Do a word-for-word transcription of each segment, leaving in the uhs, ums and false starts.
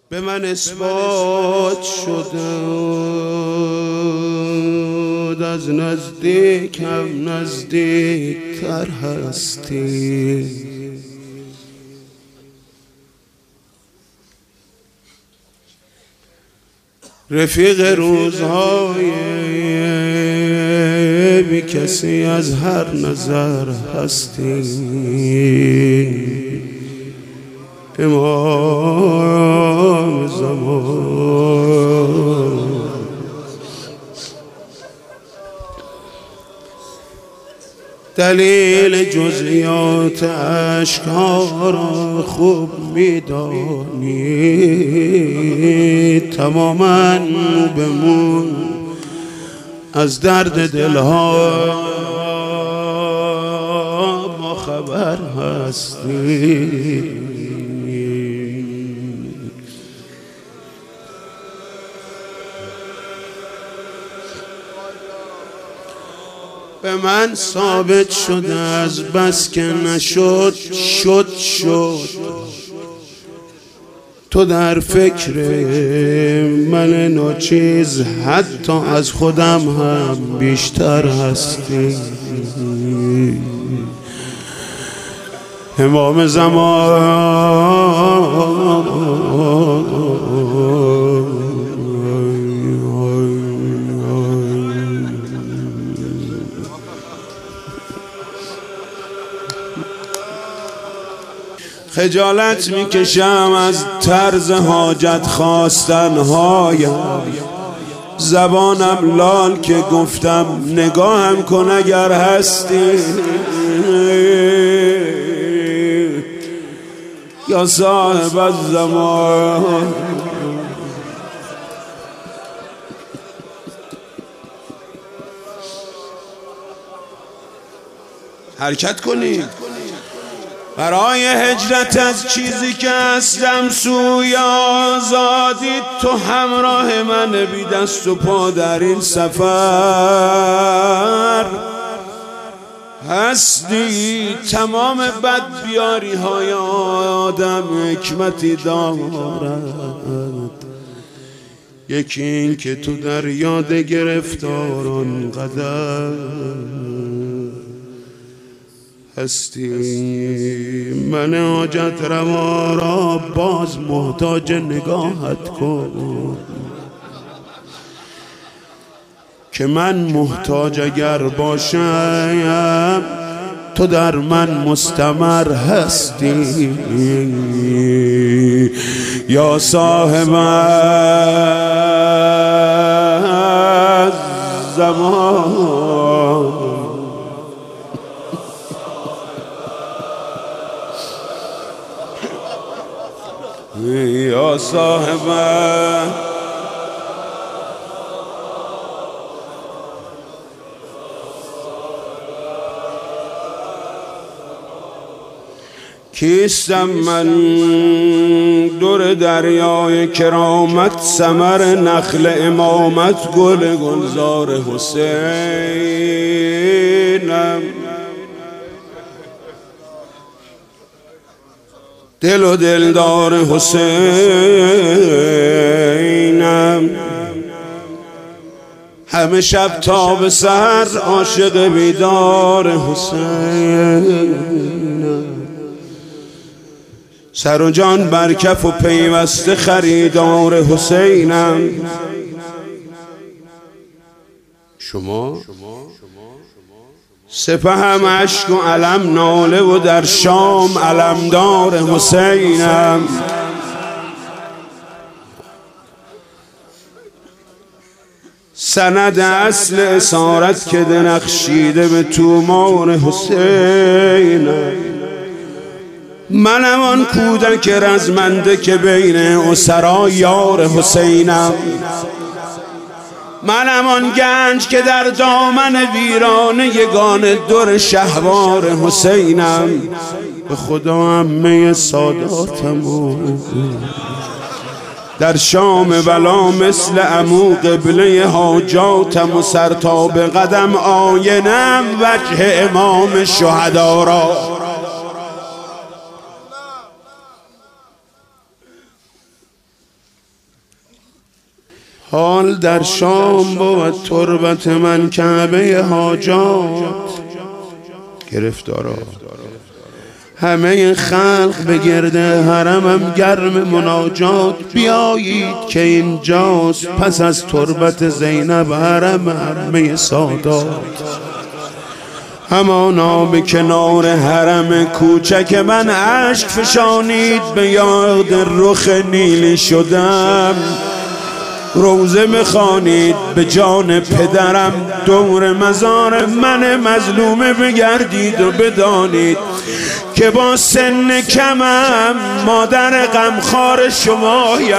به من اثبات شده از نزدیک هم نزدیک تر هستی. رفیق روزهای بی کسی از هر نظر هستی. امام زمان دلیل جزئیات اشک‌ها را خوب می‌دانی. تماماً مو به مو از درد دلها با خبر هستی. به من ثابت شده از بس که نشد شد شد. تو در فکر من ناچیز حتی از خودم هم بیشتر هستی. امام زمان خجالت میکشم از طرز حاجت خواستنهایم. زبانم لال که گفتم نگاهم کن اگر هستی. یا صاحب الزمان حرکت کنی برای هجرت از چیزی که هستم سوی آزادی. تو همراه من بی دست و پا در این سفر هستی. تمام بدبیاری های آدم حکمتی دارد. یکی این که تو در یاد گرفتاران قدر هستی. من حاجت روا را باز محتاج نگاهت کن که من محتاج اگر باشم تو در من مستمر هستی. یا صاحب الزمان یا صاحب کیستم من دور دریای کرامت ثمر نخل امامت گل گلزار حسینم. دل و دلدار حسینم. همه شب تا به سحر عاشق بیدار حسینم. سر و جان بر کف و پیوسته خریدار حسینم. شما سپهم عشق و علم ناله و در شام علمدار حسینم. سند اصل اسارت که درخشیده به تومار حسینم. منم آن کودک رزمنده که بین اسرا یار حسینم. منم آن گنج که در دامن ویرانه یگان در شهوار حسینم. به خدا عمه ساداتم در شام بلا مثل عمو قبله حاجاتم و سر تا به قدم آینم وجه امام شهدا را. حال در شام بود تربت من کعبه حاجات گرفتارا، همه خلق به گرده حرمم گرم مناجات. بیایید که اینجاست پس از تربت زینب حرم همه سادات. همانا به کنار حرم کوچک من اشک فشانید، به یاد رخ نیلی شدم روزه بخوانید. به جان پدرم دور مزار من مظلومه بگردید و بدانید که با سن کمم مادر غمخوار شمایم.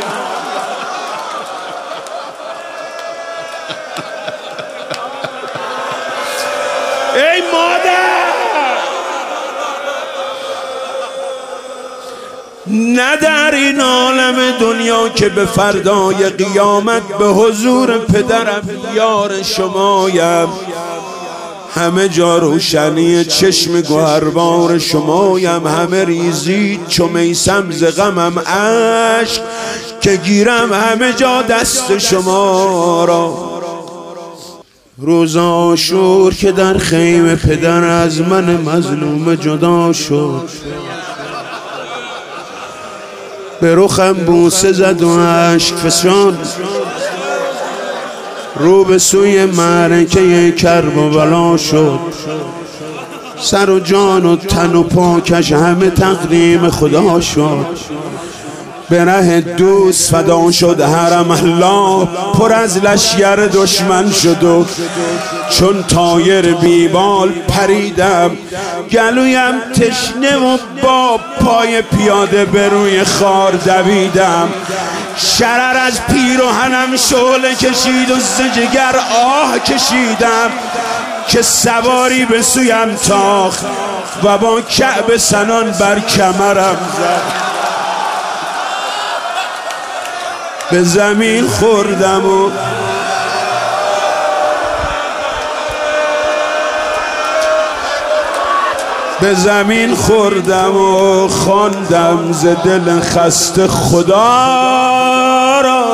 ای مادر، نه در این عالم دنیا که به فردای قیامت به حضور پدرم یار شمایم. همه جا روشنی چشم گوهربار شمایم. همه ریزید چو میسم ز غمم اشک که گیرم همه جا دست شما را. روز عاشور که در خیمه پدر از من مظلوم جدا شد، به رخم بوسه زد و اشک فشان، رو به سوی معرکه کرب و بلا شد. سر و جان و تن و پاکش همه تقدیم خدا شد. به ره دوست فدا شد حرم الله، پر از لشگر دشمن شد و چون طایر بیبال پریدم. گلویم تشنه و با پای پیاده به روی خار دویدم. شرر از پیراهنم شعله کشید و ز جگر آه کشیدم که سواری به سویم تاخت و با کعب سنان بر کمرم زد. به زمین خوردم و به زمین خوردم و خواندم ز دل خسته خدا را.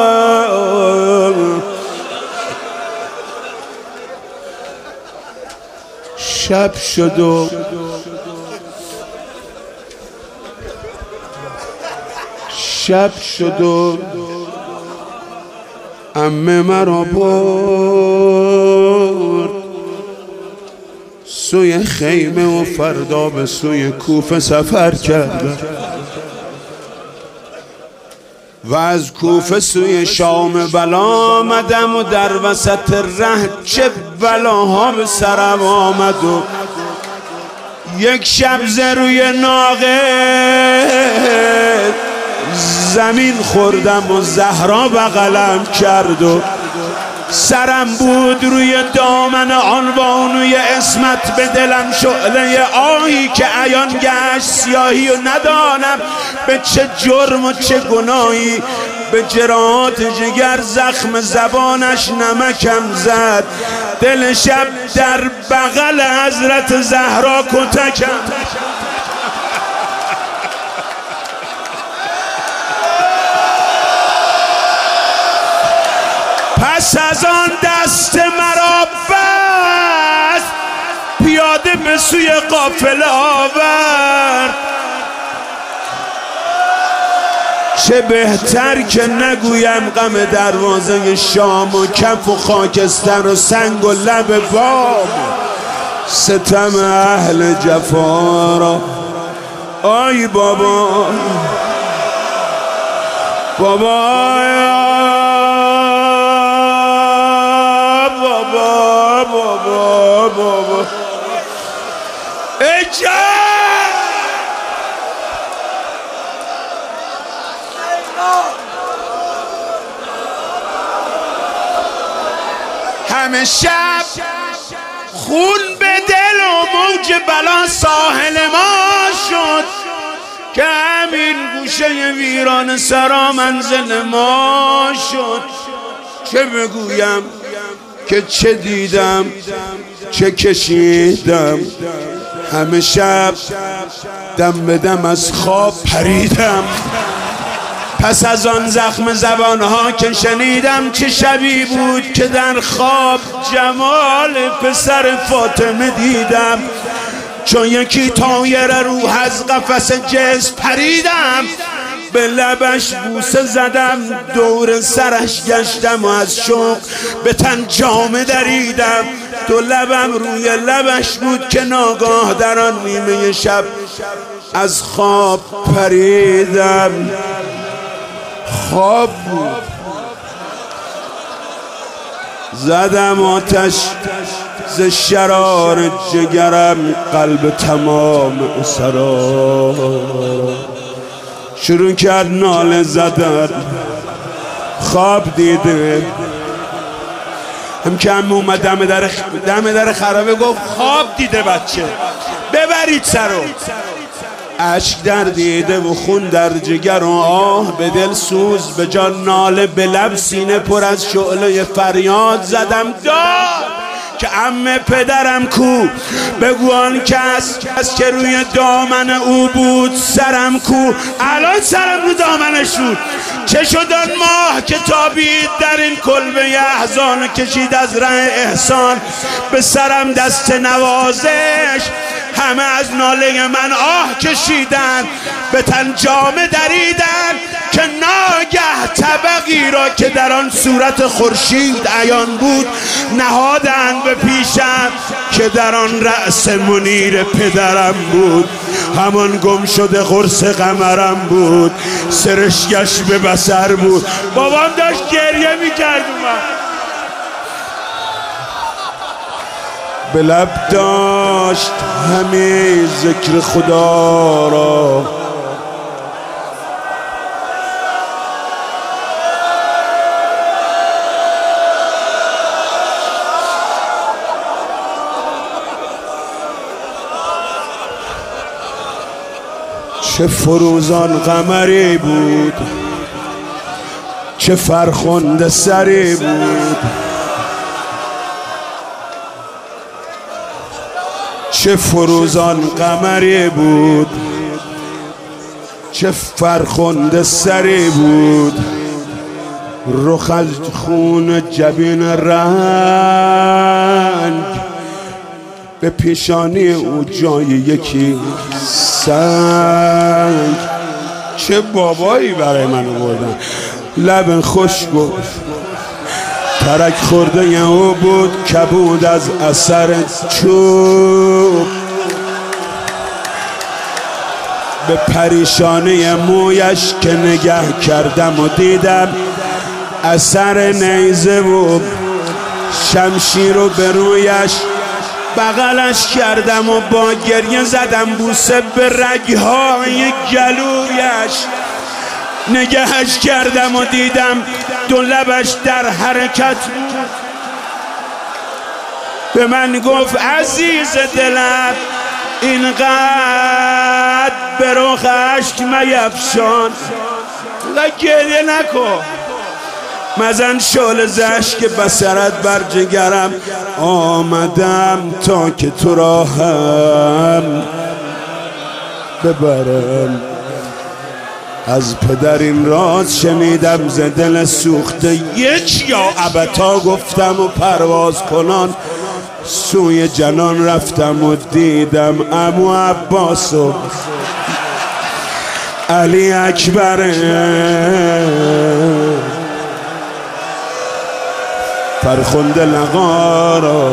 شب شد و شب شد و عمه مرا برد سوی خیمه و فردا به سوی کوفه سفر کردم و از کوفه سوی شام بلا آمدم و در وسط ره چه بلاها به سرم آمد و یک شب ز روی ناقه زمین خوردم و زهرا بغلم کرد و سرم بود روی دامن آن بانوی اسمت. به دلم شعله آهی که عیان گشت سیاهی و ندانم به چه جرم و چه گناهی. به جراحات جگر زخم زبانش نمکم زد. دل شب در بغل حضرت زهرا کتکم. پس از آن دست مرا بست پیاده به سوی قافله آورد. چه بهتر که نگویم غم دروازه شام و کف و خاکستر و سنگ و لب بام ستم اهل جفا را. آی بابا بابا بابا بابا بابا ای جان همه شب خون به دل و موج بلا ساحل ما شد که همین گوشه ویران سرا منزل ما شد. چه بگویم که چه دیدم چه کشیدم. همه شب دم به دم از خواب پریدم پس از آن زخم زبانها که شنیدم چه شبی بود که در خواب جمال پسر فاطمه دیدم. چون یکی طایر روح از قفس جسم پریدم، به لبش بوسه زدم، دور سرش گشتم و از شوق به تن جامه دریدم. دو لبم روی لبش بود که ناگاه در آن نیمه شب از خواب پریدم. خواب بود. زدم آتش ز شرار جگرم، قلب تمام سرا شروع کرد ناله زدن. خواب دیده. هم که هم اومد دم در دم در خرابه گفت خواب دیده بچه، ببرید سرو. اشک در دیده و خون در جگر و آه به دل سوز، به جان ناله، به لب سینه پر از شعله فریاد زدم داد که عمه پدرم کو، بگو آن کس کس که روی دامن او بود سرم کو. الان سرم رو دامنش بود. چه شد آن ماه که تابید در این کلبه احزان، کشید از ره احسان به سرم دست نوازش. همه از ناله من آه کشیدن، به تن جامه دریدن که ناگه طبقی را که در آن صورت خورشید عیان بود نهادند به پیشم که در آن رأس منیر پدرم بود. همان گم شده قرص قمرم بود، سرشگش به بصر بود. بابام داشت گریه میکرد. به لب داشت همه ذکر خدا را، چه فروزان قمری بود، چه فرخنده سری بود، چه فروزان قمری بود، چه فرخنده سری بود. رخ از خون جبین رنگ، به پیشانی او جای یکی سنگ. چه بابایی برای من آوردن. لب خشک و ترک خورده او بود، کبود از اثر چوب. به پریشانی مویش که نگه کردم و دیدم اثر نیزه و شمشیر رو به رویش بغلش کردم و با گریه زدم بوسه به رگهای گلویش. نگهش کردم و دیدم دو لبش در حرکت بود. به من گفت عزیز دلم اینقدر به رخ اشک میفشان، و گریه نکن. مزن شعله ز اشک بصرت بر جگرم، آمدم تا که تو را هم ببرم. از پدر این راز شنیدم ز دل سوخته، یک یا ابتا گفتم و پرواز کنان سوی جنان رفتم و دیدم عمو عباس و علی اکبر فرخنده لقا را.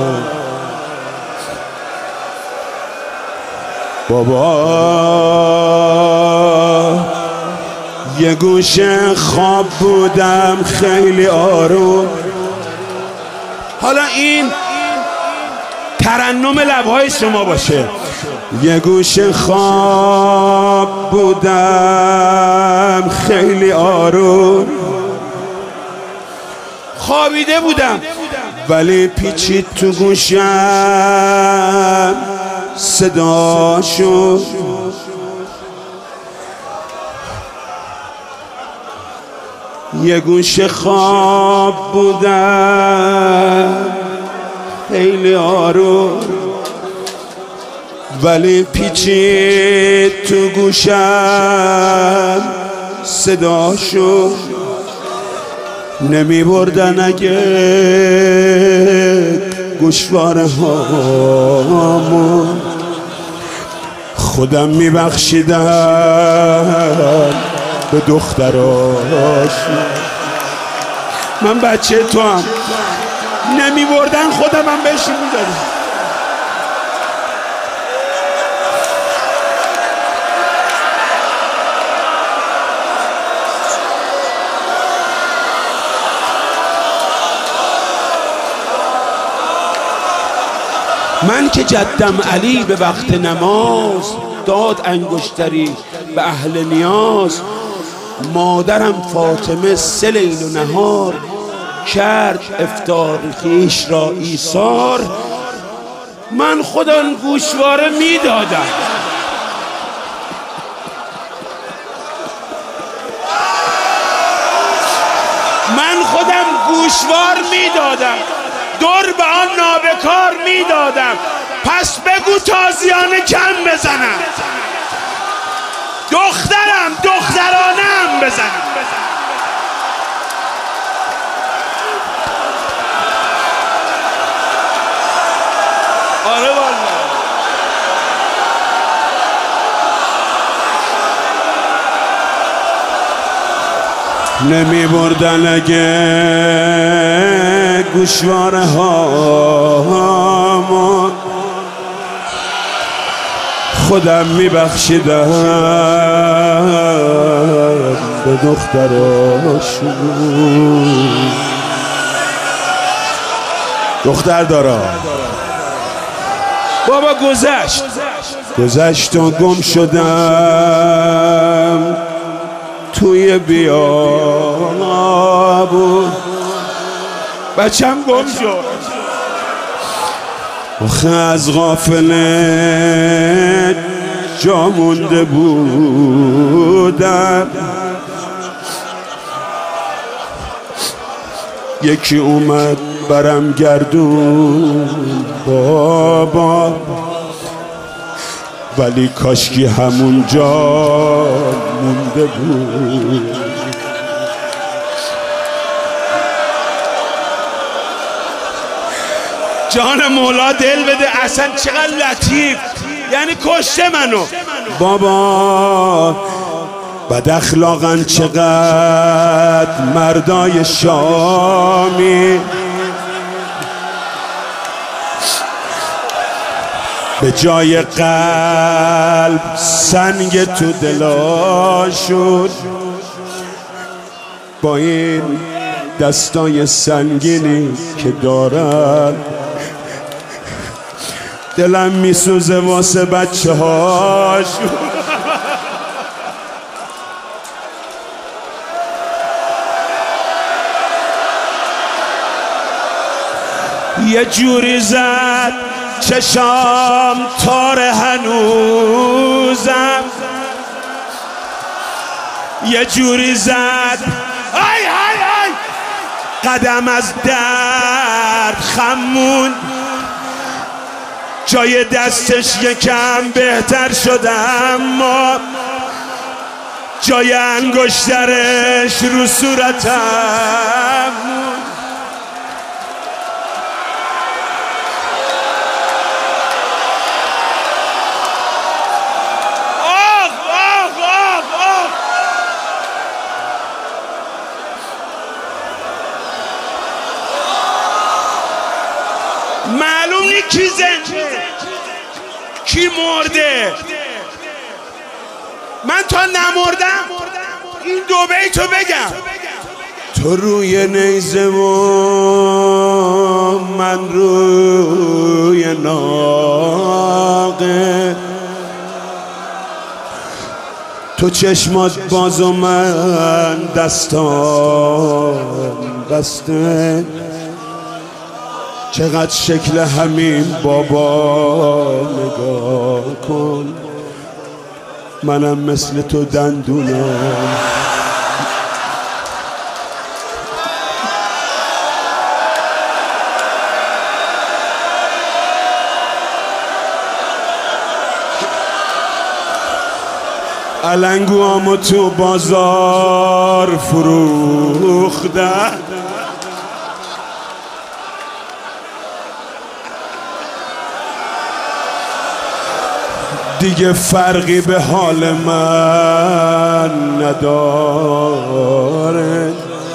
بابا یه گوشه خواب بودم خیلی آروم. حالا این ترنم لبهای شما باشه. یه گوشه خواب بودم خیلی آروم، خوابیده بودم ولی پیچید تو گوشم صدا شد. یه گوشه خواب بودم خیلی آروم ولی پیچید تو گوشم صداشو نمی بردن اگه گوشواره هامون خودم می بخشیدم به دختراش. من بچه تو هم نمی بردن خودم هم بهشون می دادم. من که جدم علی به وقت نماز داد انگشتری به اهل نیاز، مادرم فاطمه سه لیل و نهار کرد افطار خویش را ایثار. من خودم گوشواره میدادم. من خودم گوشوار میدادم، دور به آن نابکار میدادم. پس بگو تازیانه کم بزنم، دخترم دخترانه هم بزنم. آره والله. نمی بردن اگه گوشواره هامون خودم می بخشیدم به دختراشون. دختر دارا بابا گذشت گذشت و گم شدم توی بیابون. بچم گم شد آخه از غافله جا مونده بودم. یکی اومد برم گردون بابا، ولی کاشکی همونجا مونده بود. جان مولا دل بده، اصلا چقدر لطیف، یعنی کشته منو بابا. بد اخلاقن چقدر مردای شامی، به جای قلب سنگ تو دلاشون. با این دستای سنگینی که دارن دلم میسوزه واسه بچه هاشون. یه جوری زد چشام تار هنوزم، یه جوری زد آی آی آی قدم از درد خمون. جای دستش یکم بهتر شده اما جای انگشترش رو صورتم. معلوم نی کی زنده کی مرده. من تا نمردم این دو بیتو بگم. تو روی نیزه و من روی ناقه، تو چشمات باز و من دستان بسته. چقدر شکل همین بابا نگاه کن، منم مثل تو دندونم. علنگوامو تو بازار فروخته، دیگه فرقی به حال من نداره،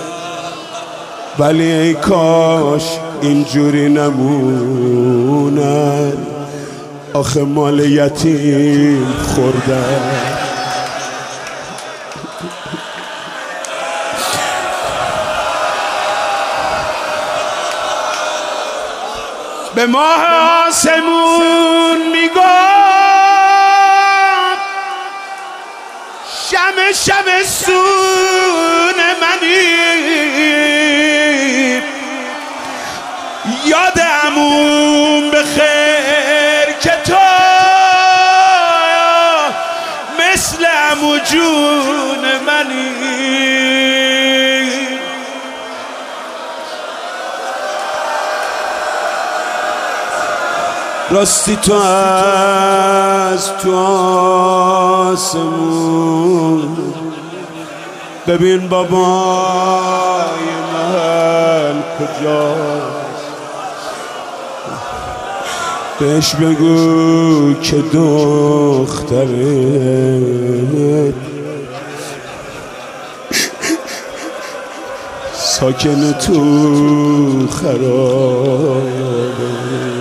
ولی ای کاش اینجوری نمونن، آخه مال یتیم خوردن. به ماه آسمون میگم شمع شمع سون منی، یاد عموم بخیر که تو مثل عمو جون منی. راستی تو از تو آسمون ببین بابای من کجاست، بهش بگو که دختره ساکن تو خرابه.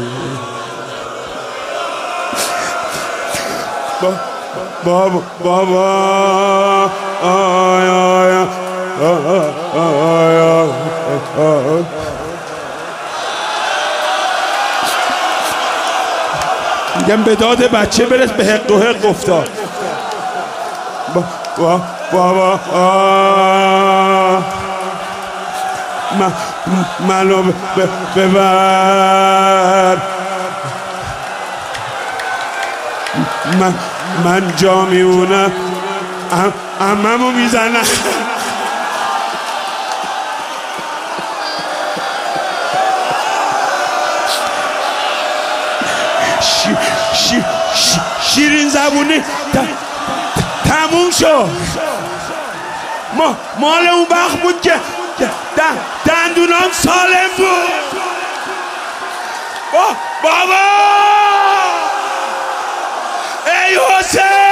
بابا بابا آی آی آی آی میگم به داد بچه برس، به حق و حق افتاد. بابا بابا منو ببر، من من جا میونم عممو میزنم. شی شی شی شیرین زبونی تموم شد. ما مال اون وقت بود که دندونام سالم بود. بابا ای حسین